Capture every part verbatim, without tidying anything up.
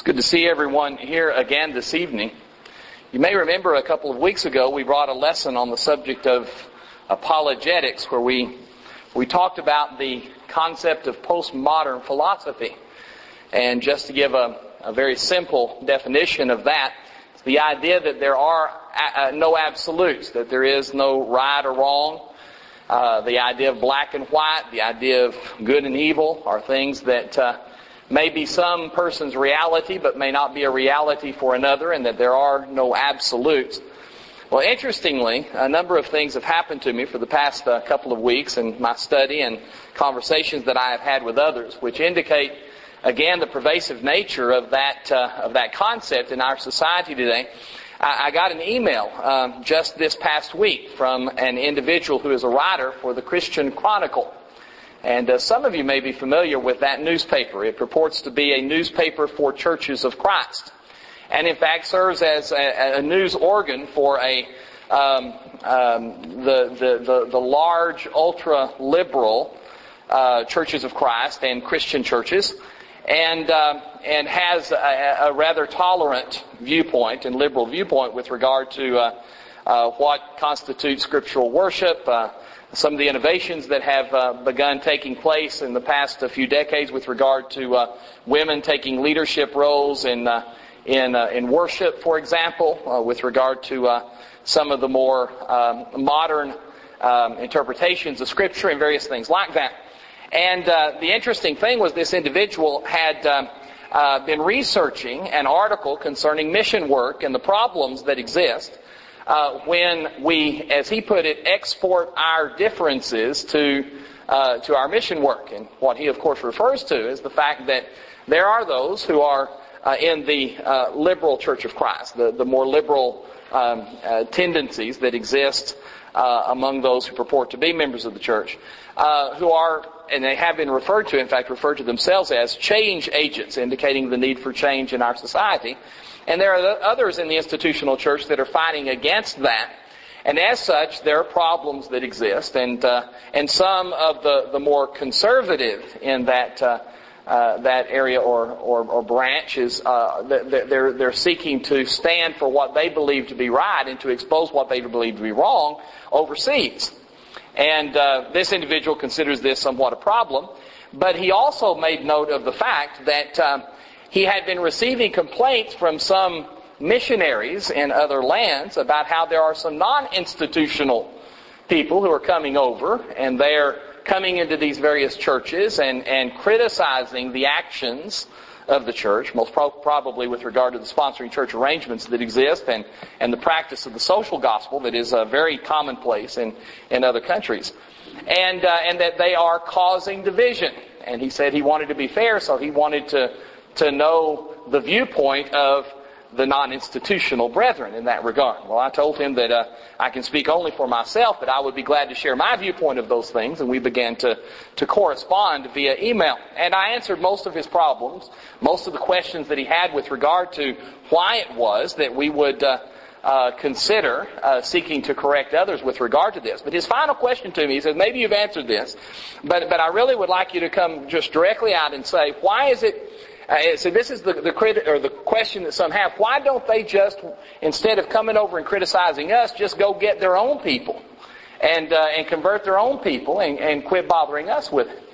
It's good to see everyone here again this evening. You may remember a couple of weeks ago we brought a lesson on the subject of apologetics where we we talked about the concept of postmodern philosophy. And just to give a, a very simple definition of that, it's the idea that there are uh, no absolutes, that there is no right or wrong. Uh, the idea of black and white, the idea of good and evil are things that uh, may be some person's reality but may not be a reality for another, and that there are no absolutes. Well, interestingly, a number of things have happened to me for the past uh, couple of weeks in my study and conversations that I have had with others, which indicate, again, the pervasive nature of that uh, of that concept in our society today. I, I got an email um, just this past week from an individual who is a writer for the Christian Chronicle. And uh, some of you may be familiar with that newspaper. It purports to be a newspaper for churches of Christ. And in fact serves as a, a news organ for a um, um, the, the, the, the large, ultra-liberal uh, churches of Christ and Christian churches. And uh, and has a, a rather tolerant viewpoint and liberal viewpoint with regard to uh, uh, what constitutes scriptural worship, uh, some of the innovations that have uh, begun taking place in the past uh, few decades with regard to uh, women taking leadership roles in uh, in uh, in worship, for example, uh, with regard to uh, some of the more um, modern um, interpretations of Scripture and various things like that. And uh, the interesting thing was this individual had um, uh, been researching an article concerning mission work and the problems that exist uh, when we, as he put it, export our differences to uh, to our mission work. And what he, of course, refers to is the fact that there are those who are uh, in the uh, liberal Church of Christ, the, the more liberal um, uh, tendencies that exist uh, among those who purport to be members of the church, uh, who are, and they have been referred to, in fact, referred to themselves as change agents, indicating the need for change in our society. And there are others in the institutional church that are fighting against that. And as such, there are problems that exist. And uh, and some of the, the more conservative in that uh, uh, that area or or, or branch is uh, they're they're seeking to stand for what they believe to be right and to expose what they believe to be wrong overseas. And uh, this individual considers this somewhat a problem. But he also made note of the fact that um, he had been receiving complaints from some missionaries in other lands about how there are some non-institutional people who are coming over, and they're coming into these various churches and, and criticizing the actions of the church, most pro- probably with regard to the sponsoring church arrangements that exist and, and the practice of the social gospel that is uh, very commonplace in, in other countries. And, uh, and that they are causing division. And he said he wanted to be fair, so he wanted to, to know the viewpoint of the non-institutional brethren in that regard. Well, I told him that uh, I can speak only for myself, but I would be glad to share my viewpoint of those things, and we began to, to correspond via email. And I answered most of his problems, most of the questions that he had with regard to why it was that we would uh, uh, consider uh, seeking to correct others with regard to this. But his final question to me, he says, maybe you've answered this, but, but I really would like you to come just directly out and say, why is it Uh, so this is the the, crit- or the question that some have. Why don't they just, instead of coming over and criticizing us, just go get their own people and uh, and convert their own people and, and quit bothering us with it?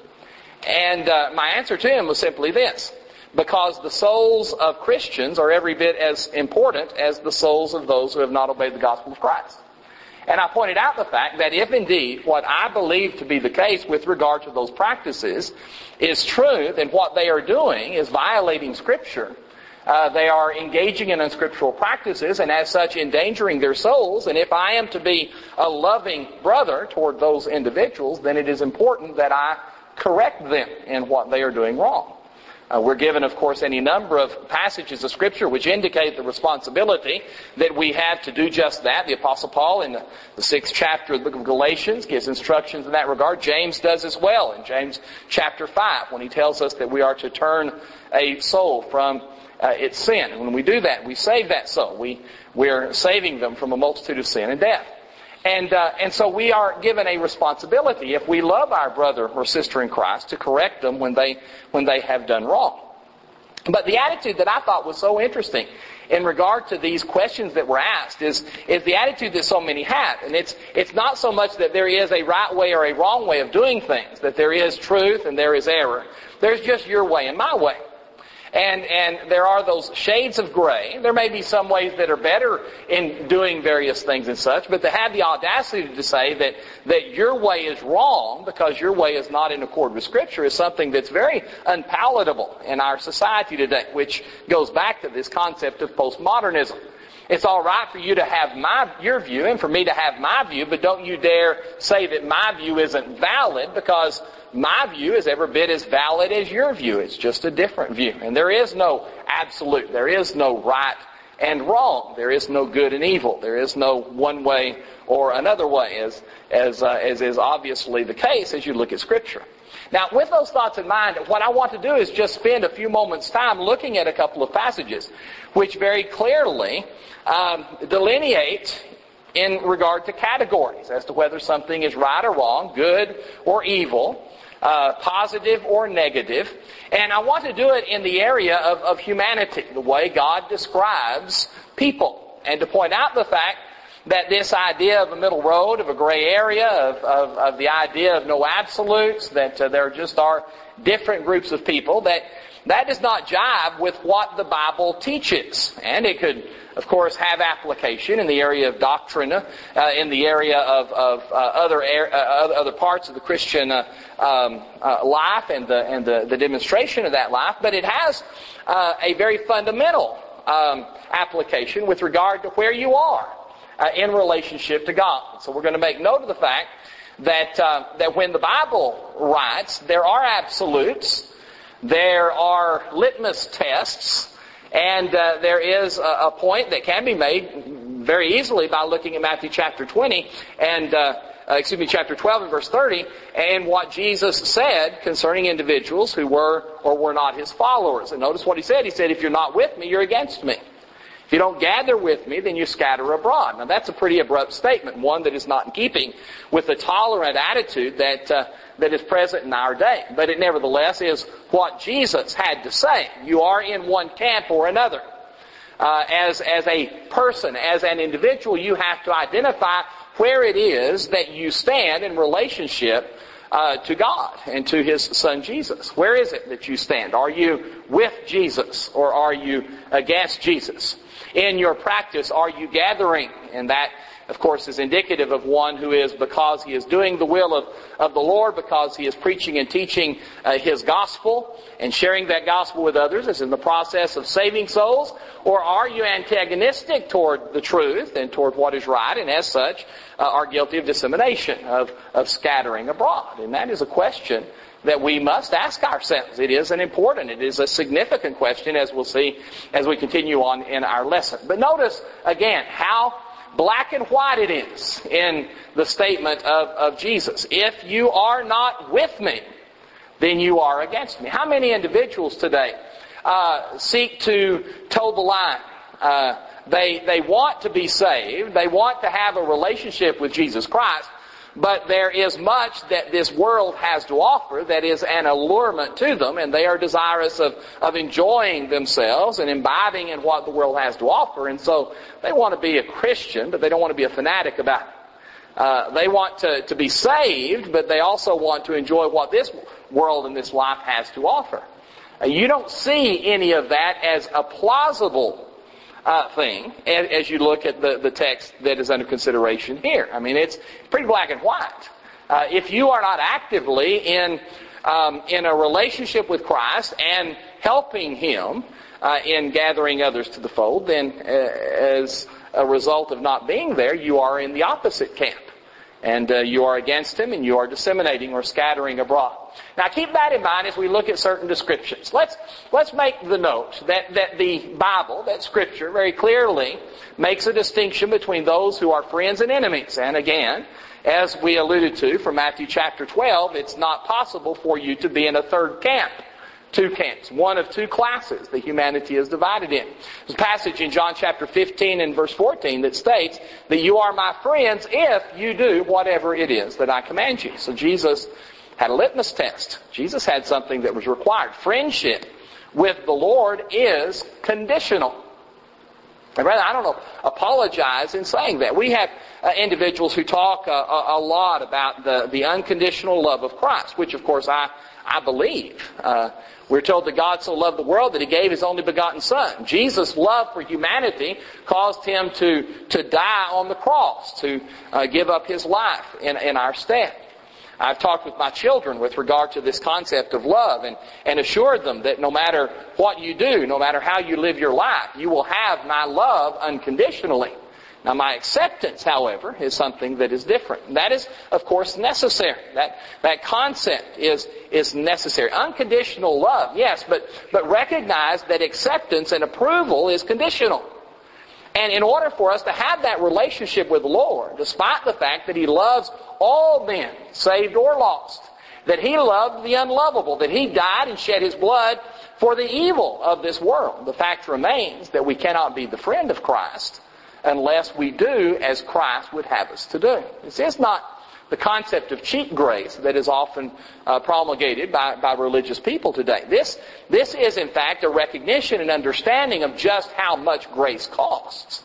And uh, my answer to him was simply this: because the souls of Christians are every bit as important as the souls of those who have not obeyed the gospel of Christ. And I pointed out the fact that if indeed what I believe to be the case with regard to those practices is true, then what they are doing is violating Scripture. Uh, they are engaging in unscriptural practices and as such endangering their souls. And if I am to be a loving brother toward those individuals, then it is important that I correct them in what they are doing wrong. Uh, we're given, of course, any number of passages of Scripture which indicate the responsibility that we have to do just that. The Apostle Paul in the, the sixth chapter of the book of Galatians gives instructions in that regard. James does as well in James chapter five when he tells us that we are to turn a soul from uh, its sin. And when we do that, we save that soul. We, we're saving them from a multitude of sin and death. And uh, and so we are given a responsibility, if we love our brother or sister in Christ, to correct them when they when they have done wrong. But the attitude that I thought was so interesting in regard to these questions that were asked is, is the attitude that so many have. And it's, it's not so much that there is a right way or a wrong way of doing things, that there is truth and there is error. There's just your way and my way. And, and there are those shades of gray. There may be some ways that are better in doing various things and such, but to have the audacity to say that, that your way is wrong because your way is not in accord with Scripture is something that's very unpalatable in our society today, which goes back to this concept of postmodernism. It's all right for you to have my your view and for me to have my view, but don't you dare say that my view isn't valid, because my view is every bit as valid as your view. It's just a different view. And there is no absolute. There is no right and wrong. There is no good and evil. There is no one way or another way, as as uh, as is obviously the case as you look at Scripture. Now, with those thoughts in mind, what I want to do is just spend a few moments' time looking at a couple of passages which very clearly um, delineate in regard to categories as to whether something is right or wrong, good or evil, uh, positive or negative. And I want to do it in the area of, of humanity, the way God describes people, and to point out the fact that this idea of a middle road, of a gray area, of, of, of the idea of no absolutes, that uh, there just are different groups of people, that that does not jive with what the Bible teaches. And it could, of course, have application in the area of doctrine, uh, in the area of, of uh, other uh, other parts of the Christian uh, um, uh, life and the and the, the demonstration of that life. But it has uh, a very fundamental um, application with regard to where you are Uh, in relationship to God. So we're going to make note of the fact that uh, that when the Bible writes, there are absolutes, there are litmus tests, and uh, there is a, a point that can be made very easily by looking at Matthew chapter twenty and uh, uh, excuse me, chapter twelve and verse thirty, and what Jesus said concerning individuals who were or were not His followers. And notice what He said. He said, "If you're not with me, you're against me. If you don't gather with me, then you scatter abroad." Now that's a pretty abrupt statement, one that is not in keeping with the tolerant attitude that uh, that is present in our day. But it nevertheless is what Jesus had to say. You are in one camp or another. Uh, as as a person, as an individual, you have to identify where it is that you stand in relationship Uh, to God and to His Son Jesus. Where is it that you stand? Are you with Jesus or are you against Jesus? In your practice, are you gathering? And that, of course, is indicative of one who is, because he is doing the will of, of the Lord, because he is preaching and teaching uh, His gospel and sharing that gospel with others, is in the process of saving souls? Or are you antagonistic toward the truth and toward what is right, and as such uh, are guilty of dissemination, of, of scattering abroad? And that is a question that we must ask ourselves. It is an important, it is a significant question, as we'll see as we continue on in our lesson. But notice, again, how black and white it is in the statement of, of Jesus. If you are not with me, then you are against me. How many individuals today uh, seek to toe the line? Uh, they, they want to be saved. They want to have a relationship with Jesus Christ. But there is much that this world has to offer that is an allurement to them, and they are desirous of, of enjoying themselves and imbibing in what the world has to offer. And so they want to be a Christian, but they don't want to be a fanatic about it. Uh, they want to, to be saved, but they also want to enjoy what this world and this life has to offer. Uh, you don't see any of that as a plausible Uh, thing as you look at the, the text that is under consideration here. I mean, it's pretty black and white. Uh, if you are not actively in um, in a relationship with Christ and helping Him uh, in gathering others to the fold, then uh, as a result of not being there, you are in the opposite camp. And uh, you are against Him, and you are disseminating or scattering abroad. Now keep that in mind as we look at certain descriptions. Let's let's make the note that, that the Bible, that Scripture, very clearly makes a distinction between those who are friends and enemies. And again, as we alluded to from Matthew chapter twelve, it's not possible for you to be in a third camp. Two camps, one of two classes that humanity is divided in. There's a passage in John chapter fifteen and verse fourteen that states that you are my friends if you do whatever it is that I command you. So Jesus had a litmus test. Jesus had something that was required. Friendship with the Lord is conditional. And rather, I don't know, apologize in saying that. We have uh, individuals who talk uh, a, a lot about the, the unconditional love of Christ, which of course I, I believe. Uh, we're told that God so loved the world that He gave His only begotten Son. Jesus' love for humanity caused Him to, to die on the cross, to uh, give up His life in, in our stead. I've talked with my children with regard to this concept of love and, and assured them that no matter what you do, no matter how you live your life, you will have my love unconditionally. Now my acceptance, however, is something that is different. That is, of course, necessary. That, that concept is, is necessary. Unconditional love, yes, but, but recognize that acceptance and approval is conditional. And in order for us to have that relationship with the Lord, despite the fact that He loves all men, saved or lost, that He loved the unlovable, that He died and shed His blood for the evil of this world, the fact remains that we cannot be the friend of Christ unless we do as Christ would have us to do. This is not the concept of cheap grace that is often uh, promulgated by, by religious people today. This, this is, in fact, a recognition and understanding of just how much grace costs.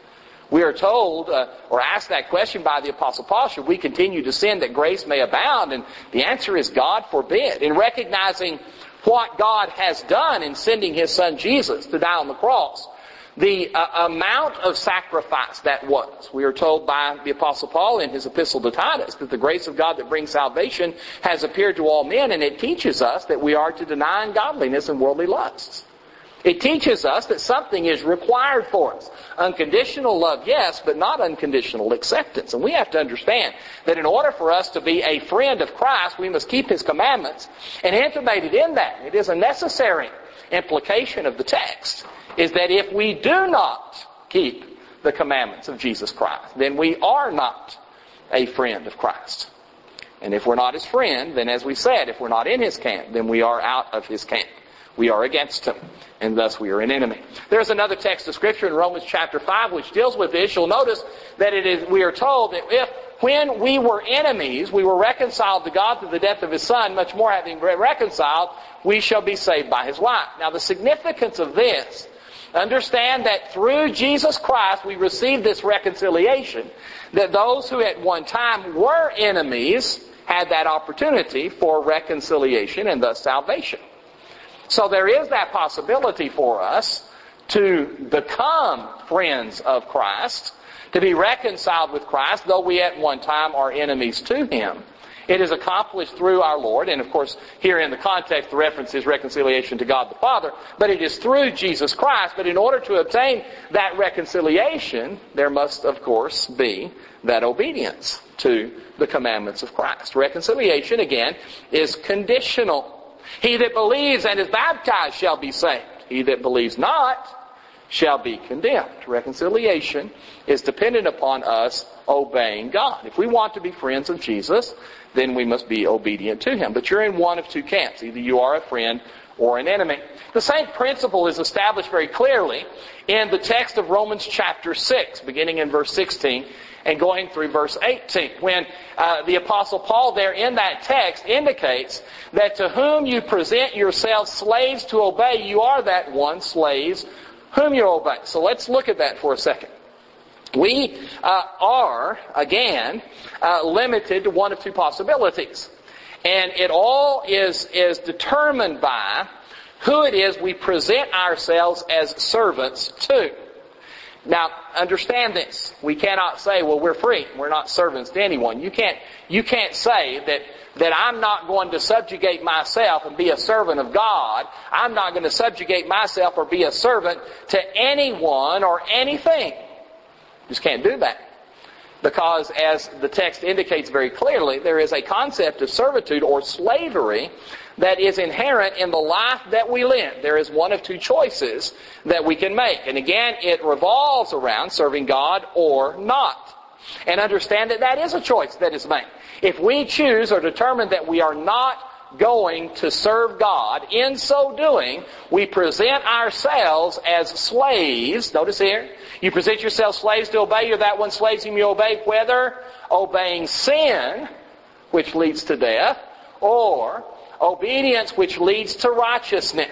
We are told, uh, or asked that question by the Apostle Paul, should we continue to sin that grace may abound? And the answer is God forbid. In recognizing what God has done in sending His Son Jesus to die on the cross, the uh, amount of sacrifice that was. We are told by the Apostle Paul in his epistle to Titus that the grace of God that brings salvation has appeared to all men, and it teaches us that we are to deny ungodliness and worldly lusts. It teaches us that something is required for us. Unconditional love, yes, but not unconditional acceptance. And we have to understand that in order for us to be a friend of Christ, we must keep His commandments. And intimated in that, it is a necessary implication of the text, is that if we do not keep the commandments of Jesus Christ, then we are not a friend of Christ. And if we're not His friend, then as we said, if we're not in His camp, then we are out of His camp. We are against Him, and thus we are an enemy. There's another text of Scripture in Romans chapter five which deals with this. You'll notice that it is, we are told that if when we were enemies, we were reconciled to God through the death of His Son, much more having been reconciled, we shall be saved by His life. Now the significance of this, understand that through Jesus Christ we receive this reconciliation, that those who at one time were enemies had that opportunity for reconciliation and thus salvation. So there is that possibility for us to become friends of Christ, to be reconciled with Christ, though we at one time are enemies to Him. It is accomplished through our Lord, and of course here in the context the reference is reconciliation to God the Father, but it is through Jesus Christ. But in order to obtain that reconciliation, there must of course be that obedience to the commandments of Christ. Reconciliation, again, is conditional. He that believes and is baptized shall be saved. He that believes not shall be condemned. Reconciliation is dependent upon us obeying God. If we want to be friends of Jesus, then we must be obedient to Him. But you're in one of two camps. Either you are a friend or an enemy. The same principle is established very clearly in the text of Romans chapter six, beginning in verse sixteen and going through verse eighteen, when uh, the Apostle Paul there in that text indicates that to whom you present yourselves slaves to obey, you are that one, slaves whom you obey. So let's look at that for a second. We uh, are, again, uh, limited to one of two possibilities. And it all is, is determined by who it is we present ourselves as servants to. Now, understand this. We cannot say, well, we're free. We're not servants to anyone. You can't, you can't say that, that I'm not going to subjugate myself and be a servant of God. I'm not going to subjugate myself or be a servant to anyone or anything. Just can't do that. Because as the text indicates very clearly, there is a concept of servitude or slavery that is inherent in the life that we live. There is one of two choices that we can make. And again, it revolves around serving God or not. And understand that that is a choice that is made. If we choose or determine that we are not going to serve God, in so doing, we present ourselves as slaves. Notice here, you present yourselves slaves to obey. You're that one slaves whom you obey, whether obeying sin, which leads to death, or obedience which leads to righteousness.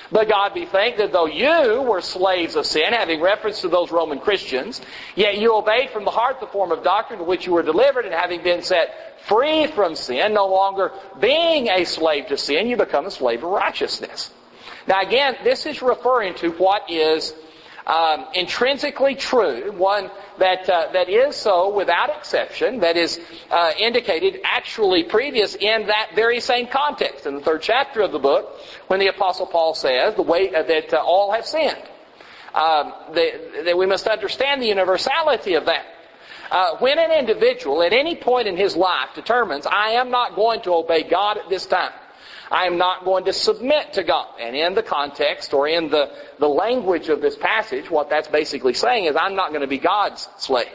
But God be thanked that though you were slaves of sin, having reference to those Roman Christians, yet you obeyed from the heart the form of doctrine to which you were delivered, and having been set free from sin, no longer being a slave to sin, you become a slave of righteousness. Now again, this is referring to what is um, intrinsically true, one that uh, that is so without exception, that is uh, indicated actually previous in that very same context. In the third chapter of the book, when the Apostle Paul says the way uh, that uh, all have sinned, um, that, that we must understand the universality of that. Uh, when an individual at any point in his life determines, I am not going to obey God at this time, I am not going to submit to God. And in the context or in the, the language of this passage, what that's basically saying is I'm not going to be God's slave.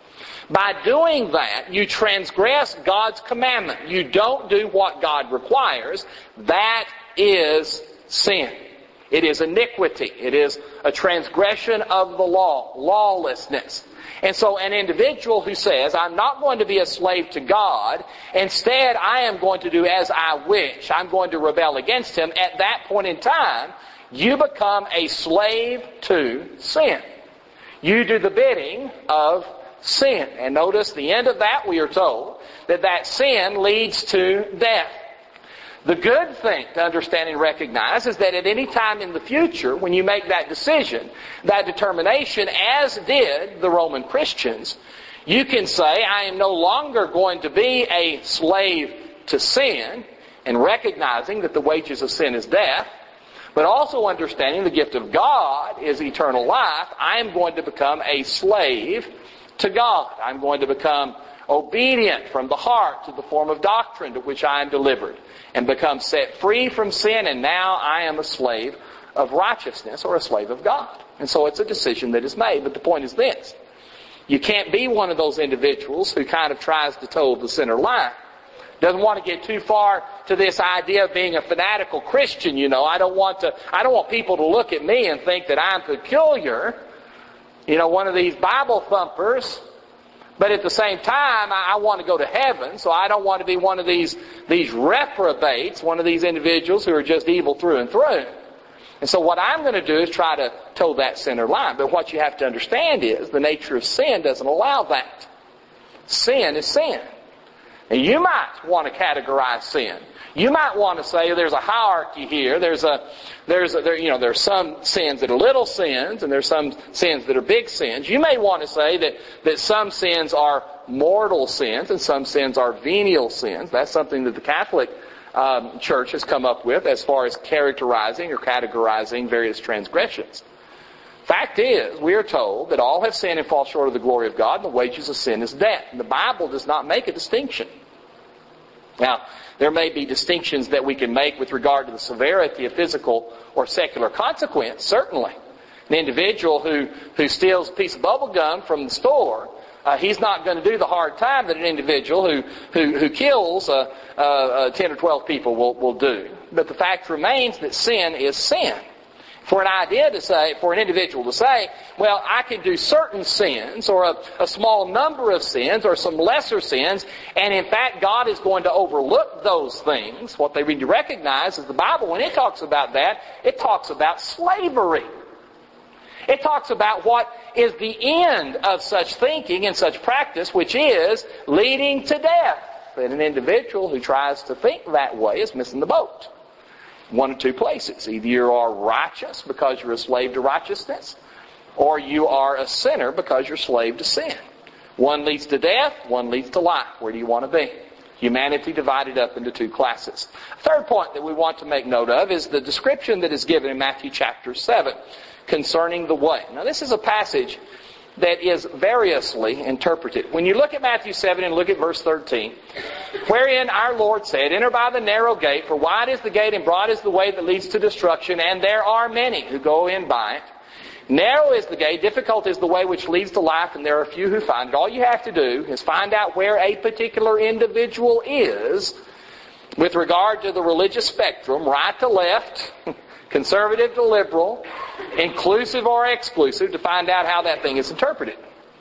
By doing that, you transgress God's commandment. You don't do what God requires. That is sin. It is iniquity. It is a transgression of the law, lawlessness. And so an individual who says, I'm not going to be a slave to God, instead I am going to do as I wish, I'm going to rebel against Him, at that point in time, you become a slave to sin. You do the bidding of sin. And notice the end of that, we are told, that that sin leads to death. The good thing to understand and recognize is that at any time in the future, when you make that decision, that determination, as did the Roman Christians, you can say, I am no longer going to be a slave to sin, and recognizing that the wages of sin is death, but also understanding the gift of God is eternal life. I am going to become a slave to God. I'm going to become obedient from the heart to the form of doctrine to which I am delivered, and become set free from sin, and now I am a slave of righteousness or a slave of God. And so it's a decision that is made. But the point is this: you can't be one of those individuals who kind of tries to toe the center line. Doesn't want to get too far to this idea of being a fanatical Christian, you know. I don't want to I don't want people to look at me and think that I'm peculiar, you know, one of these Bible thumpers. But at the same time, I want to go to heaven, so I don't want to be one of these, these reprobates, one of these individuals who are just evil through and through. And so what I'm going to do is try to toe that center line. But what you have to understand is the nature of sin doesn't allow that. Sin is sin. And you might want to categorize sin. You might want to say there's a hierarchy here. There's a, there's a, there, you know, there's some sins that are little sins, and there's some sins that are big sins. You may want to say that, that some sins are mortal sins and some sins are venial sins. That's something that the Catholic um, Church has come up with as far as characterizing or categorizing various transgressions. Fact is, we are told that all have sinned and fall short of the glory of God, and the wages of sin is death. And the Bible does not make a distinction. Now, there may be distinctions that we can make with regard to the severity of physical or secular consequence, certainly. An individual who, who steals a piece of bubble gum from the store, uh, he's not going to do the hard time that an individual who, who, who kills uh, uh, uh, ten or twelve people will, will do. But the fact remains that sin is sin. For an idea to say, for an individual to say, well, I can do certain sins or a, a small number of sins or some lesser sins, and in fact God is going to overlook those things. What they need to recognize is the Bible, when it talks about that, it talks about slavery. It talks about what is the end of such thinking and such practice, which is leading to death. And an individual who tries to think that way is missing the boat. One of two places. Either you are righteous because you're a slave to righteousness, or you are a sinner because you're a slave to sin. One leads to death, one leads to life. Where do you want to be? Humanity divided up into two classes. Third point that we want to make note of is the description that is given in Matthew chapter seven concerning the way. Now this is a passage that is variously interpreted. When you look at Matthew seven and look at verse thirteen, wherein our Lord said, enter by the narrow gate, for wide is the gate and broad is the way that leads to destruction, and there are many who go in by it. Narrow is the gate, difficult is the way which leads to life, and there are few who find it. All you have to do is find out where a particular individual is with regard to the religious spectrum, right to left, conservative to liberal, inclusive or exclusive, to find out how that thing is interpreted.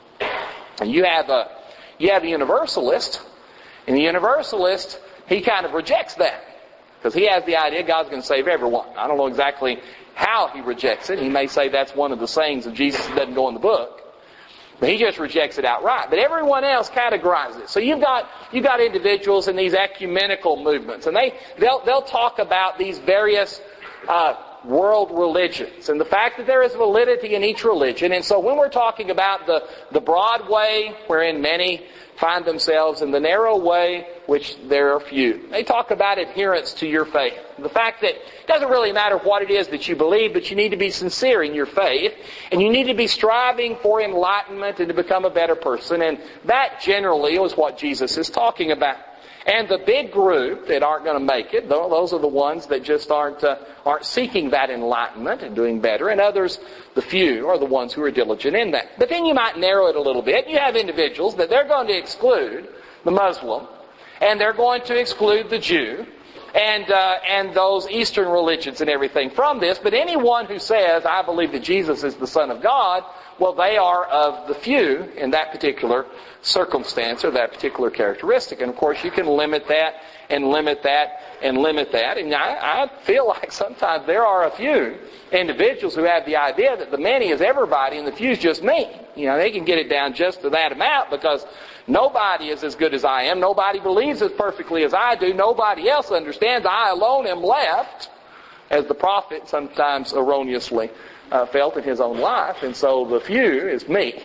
And you have a, you have a universalist, and the universalist, he kind of rejects that. Because he has the idea God's going to save everyone. I don't know exactly how he rejects it. He may say that's one of the sayings of Jesus that doesn't go in the book. But he just rejects it outright. But everyone else categorizes it. So you've got you've got individuals in these ecumenical movements, and they they'll they'll talk about these various uh, world religions and the fact that there is validity in each religion. And so when we're talking about the the broad way, wherein many find themselves, in the narrow way, which there are few, they talk about adherence to your faith. The fact that it doesn't really matter what it is that you believe, but you need to be sincere in your faith, and you need to be striving for enlightenment and to become a better person. And that generally is what Jesus is talking about. And the big group that aren't going to make it, those are the ones that just aren't uh, aren't seeking that enlightenment and doing better. And others, the few, are the ones who are diligent in that. But then you might narrow it a little bit. You have individuals that they're going to exclude the Muslim, and they're going to exclude the Jew, and uh, and those Eastern religions and everything from this. But anyone who says, I believe that Jesus is the Son of God, well, they are of the few in that particular circumstance or that particular characteristic. And of course, you can limit that and limit that and limit that. And I, I feel like sometimes there are a few individuals who have the idea that the many is everybody and the few is just me. You know, they can get it down just to that amount because nobody is as good as I am. Nobody believes as perfectly as I do. Nobody else understands. I alone am left, as the prophet sometimes erroneously uh, felt in his own life. And so the few is me.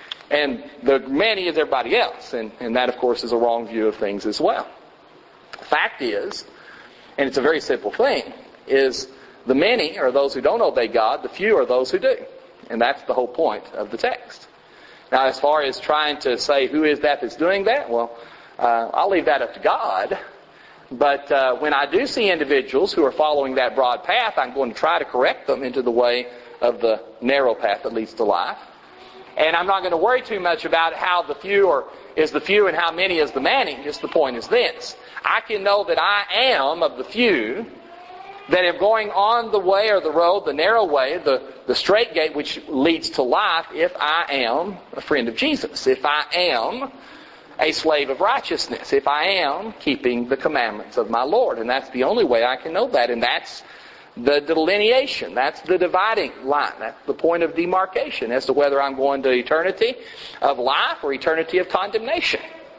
And the many is everybody else. And, and that, of course, is a wrong view of things as well. The fact is, and it's a very simple thing, is the many are those who don't obey God. The few are those who do. And that's the whole point of the text. Now, as far as trying to say who is that that's doing that, well, uh, I'll leave that up to God. But uh, when I do see individuals who are following that broad path, I'm going to try to correct them into the way of the narrow path that leads to life. And I'm not going to worry too much about how the few are, is the few and how many is the many. Just the point is this. I can know that I am of the few that am going on the way or the road, the narrow way, the, the straight gate which leads to life, if I am a friend of Jesus, if I am a slave of righteousness, if I am keeping the commandments of my Lord. And that's the only way I can know that. And that's the delineation. That's the dividing line. That's the point of demarcation as to whether I'm going to eternity of life or eternity of condemnation.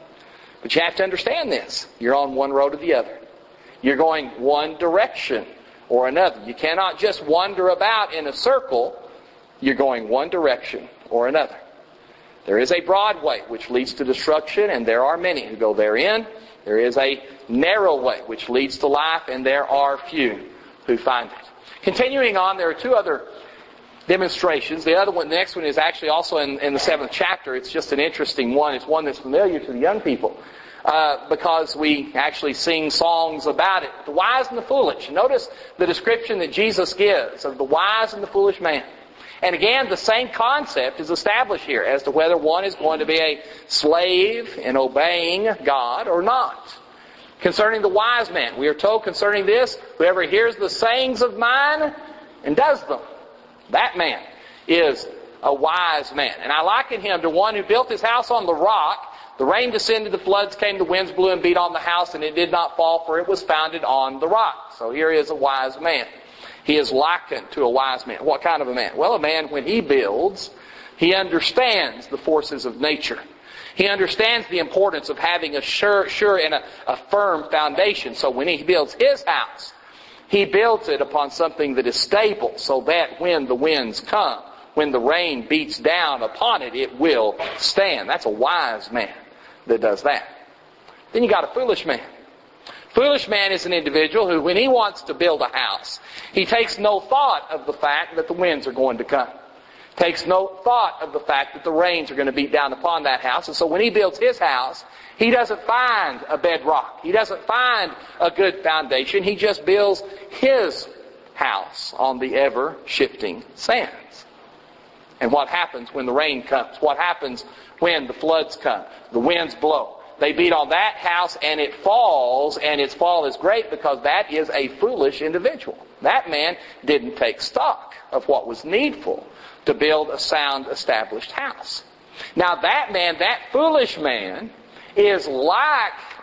But you have to understand this. You're on one road or the other. You're going one direction or another. You cannot just wander about in a circle. You're going one direction or another. There is a broad way which leads to destruction, and there are many who go therein. There is a narrow way which leads to life, and there are few who find it. Continuing on, there are two other demonstrations. The other one, the next one is actually also in, in the seventh chapter. It's just an interesting one. It's one that's familiar to the young people uh, because we actually sing songs about it. The wise and the foolish. Notice the description that Jesus gives of the wise and the foolish man. And again, the same concept is established here as to whether one is going to be a slave in obeying God or not. Concerning the wise man, we are told concerning this, whoever hears the sayings of mine and does them, that man is a wise man. And I liken him to one who built his house on the rock. The rain descended, the floods came, the winds blew and beat on the house, and it did not fall, for it was founded on the rock. So here is a wise man. He is likened to a wise man. What kind of a man? Well, a man, when he builds, he understands the forces of nature. He understands the importance of having a sure, sure and a, a firm foundation. So when he builds his house, he builds it upon something that is stable, so that when the winds come, when the rain beats down upon it, it will stand. That's a wise man that does that. Then you got a foolish man. Foolish man is an individual who, when he wants to build a house, he takes no thought of the fact that the winds are going to come. Takes no thought of the fact that the rains are going to beat down upon that house. And so when he builds his house, he doesn't find a bedrock. He doesn't find a good foundation. He just builds his house on the ever-shifting sands. And what happens when the rain comes? What happens when the floods come? The winds blow. They beat on that house and it falls, and its fall is great because that is a foolish individual. That man didn't take stock of what was needful to build a sound, established house. Now that man, that foolish man, is like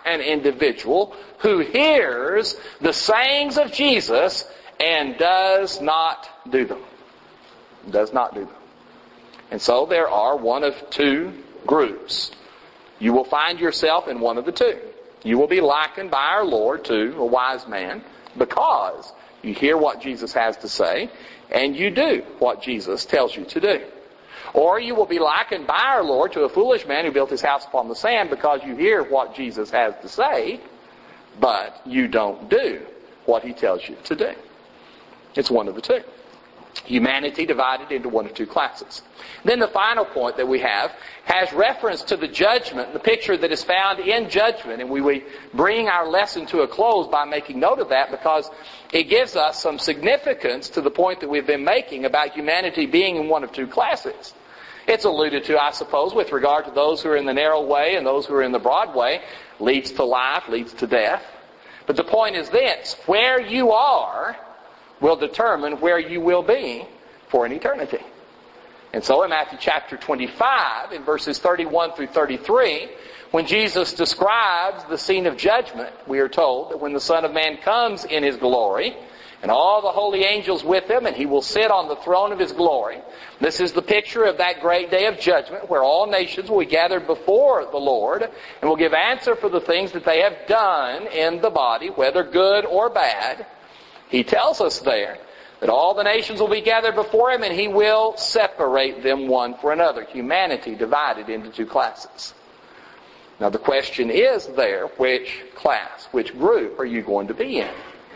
an individual who hears the sayings of Jesus and does not do them. Does not do them. And so there are one of two groups. You will find yourself in one of the two. You will be likened by our Lord to a wise man because you hear what Jesus has to say and you do what Jesus tells you to do. Or you will be likened by our Lord to a foolish man who built his house upon the sand because you hear what Jesus has to say, but you don't do what he tells you to do. It's one of the two. Humanity divided into one of two classes. Then the final point that we have has reference to the judgment, the picture that is found in judgment. And we, we bring our lesson to a close by making note of that because it gives us some significance to the point that we've been making about humanity being in one of two classes. It's alluded to, I suppose, with regard to those who are in the narrow way and those who are in the broad way. Leads to life, leads to death. But the point is this: where you are will determine where you will be for an eternity. And so in Matthew chapter twenty-five, in verses thirty-one through thirty-three, when Jesus describes the scene of judgment, we are told that when the Son of Man comes in His glory, and all the holy angels with Him, and He will sit on the throne of His glory. This is the picture of that great day of judgment where all nations will be gathered before the Lord and will give answer for the things that they have done in the body, whether good or bad. He tells us there that all the nations will be gathered before Him and He will separate them one for another. Humanity divided into two classes. Now the question is there, which class, which group are you going to be in?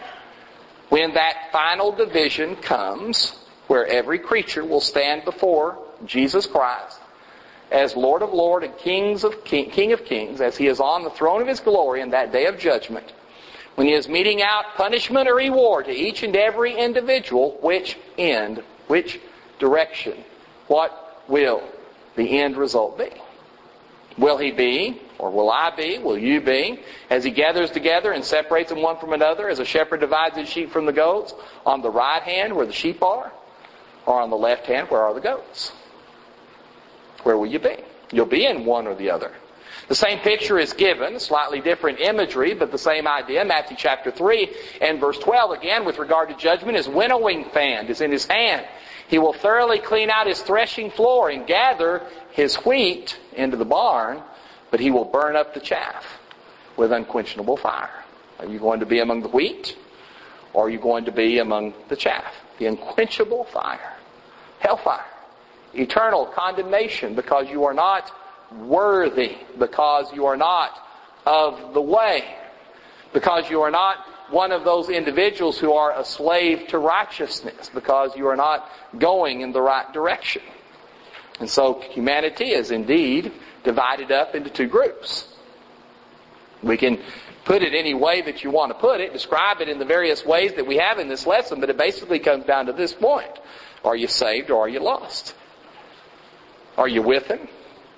When that final division comes, where every creature will stand before Jesus Christ as Lord of Lords and Kings of King, King of Kings, as He is on the throne of His glory in that day of judgment, when He is meting out punishment or reward to each and every individual, which end, which direction, what will the end result be? Will He be, or will I be, will you be, as He gathers together and separates them one from another, as a shepherd divides his sheep from the goats, on the right hand where the sheep are, or on the left hand where are the goats? Where will you be? You'll be in one or the other. The same picture is given, slightly different imagery, but the same idea. Matthew chapter three and verse twelve, again, with regard to judgment, His winnowing fan is in His hand. He will thoroughly clean out His threshing floor and gather His wheat into the barn, but He will burn up the chaff with unquenchable fire. Are you going to be among the wheat, or are you going to be among the chaff? The unquenchable fire. Hellfire. Eternal condemnation because you are not worthy, because you are not of the way, because you are not one of those individuals who are a slave to righteousness, because you are not going in the right direction. And so humanity is indeed divided up into two groups. We can put it any way that you want to put it, describe it in the various ways that we have in this lesson, but it basically comes down to this point. Are you saved or are you lost? Are you with Him?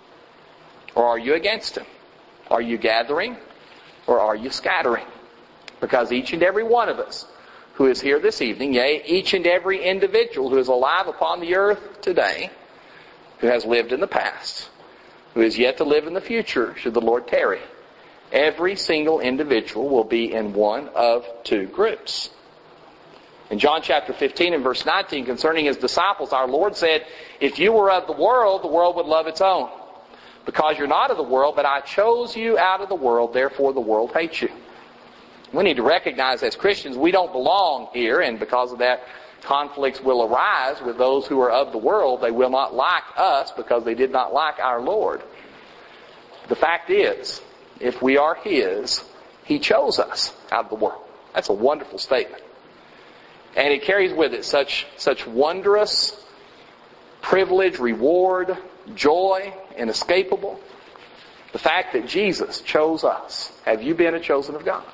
Or are you against Him? Are you gathering or are you scattering? Because each and every one of us who is here this evening, yea, each and every individual who is alive upon the earth today, who has lived in the past, who is yet to live in the future, should the Lord tarry, every single individual will be in one of two groups. In John chapter fifteen and verse nineteen, concerning His disciples, our Lord said, "If you were of the world, the world would love its own. Because you're not of the world, but I chose you out of the world, therefore the world hates you." We need to recognize as Christians we don't belong here, and because of that, conflicts will arise with those who are of the world. They will not like us because they did not like our Lord. The fact is, if we are His, He chose us out of the world. That's a wonderful statement. And it carries with it such, such wondrous privilege, reward, joy, inescapable. The fact that Jesus chose us. Have you been a chosen of God?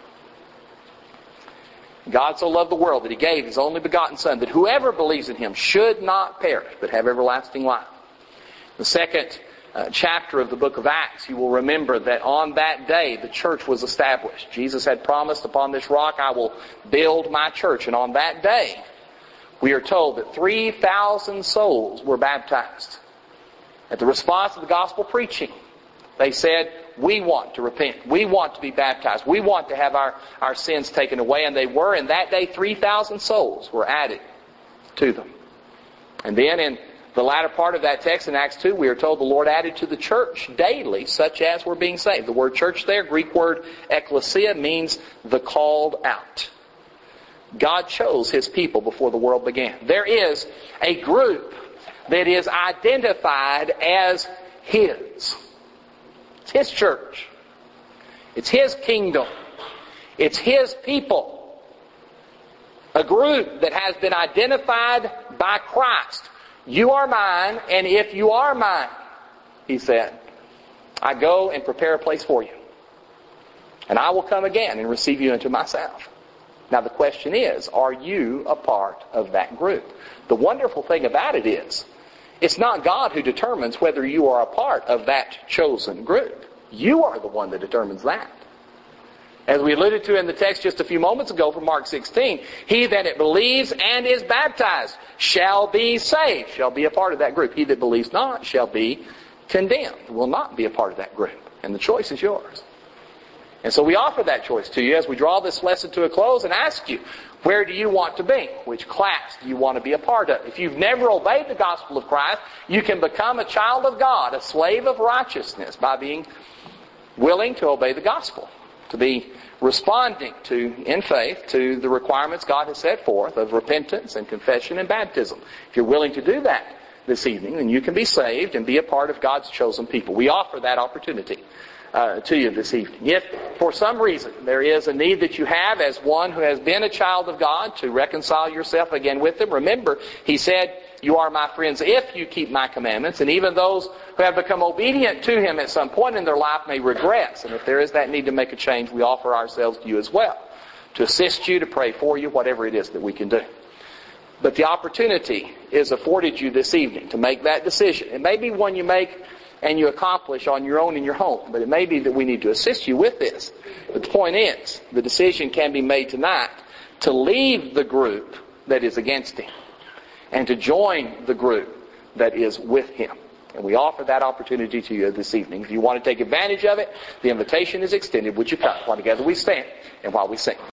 God so loved the world that He gave His only begotten Son, that whoever believes in Him should not perish, but have everlasting life. The second uh, chapter of the book of Acts, you will remember that on that day the church was established. Jesus had promised, "Upon this rock I will build my church." And on that day, we are told that three thousand souls were baptized. At the response of the gospel preaching, They said, we want to repent. We want to be baptized. We want to have our, our sins taken away. And they were. And that day, three thousand souls were added to them. And then in the latter part of that text in Acts two, we are told the Lord added to the church daily such as were being saved. The word church there, Greek word ekklesia, means the called out. God chose His people before the world began. There is a group that is identified as His. It's His church. It's His kingdom. It's His people. A group that has been identified by Christ. You are mine, and if you are mine, He said, I go and prepare a place for you. And I will come again and receive you unto myself. Now the question is, are you a part of that group? The wonderful thing about it is, it's not God who determines whether you are a part of that chosen group. You are the one that determines that. As we alluded to in the text just a few moments ago from Mark sixteen, he that believes and is baptized shall be saved, shall be a part of that group. He that believes not shall be condemned, will not be a part of that group. And the choice is yours. And so we offer that choice to you as we draw this lesson to a close and ask you, where do you want to be? Which class do you want to be a part of? If you've never obeyed the gospel of Christ, you can become a child of God, a slave of righteousness, by being willing to obey the gospel, to be responding to, in faith, to the requirements God has set forth of repentance and confession and baptism. If you're willing to do that this evening, then you can be saved and be a part of God's chosen people. We offer that opportunity Uh, to you this evening. If for some reason there is a need that you have as one who has been a child of God to reconcile yourself again with Him, remember, He said, you are my friends if you keep my commandments. And even those who have become obedient to Him at some point in their life may regress. And if there is that need to make a change, we offer ourselves to you as well, to assist you, to pray for you, whatever it is that we can do. But the opportunity is afforded you this evening to make that decision. It may be one you make and you accomplish on your own in your home. But it may be that we need to assist you with this. But the point is, the decision can be made tonight to leave the group that is against Him and to join the group that is with Him. And we offer that opportunity to you this evening. If you want to take advantage of it, the invitation is extended. Would you come while together we stand and while we sing.